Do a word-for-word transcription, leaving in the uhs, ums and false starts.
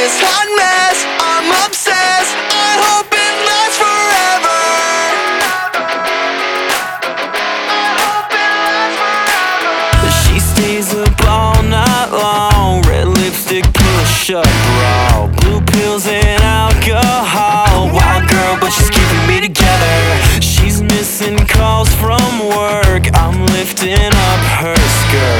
this hot mess. I'm obsessed, I hope it lasts forever. She stays up all night long, red lipstick, push-up bra, blue pills and alcohol. Wild girl, but she's keeping me together. She's missing calls from work, I'm lifting up her skirt.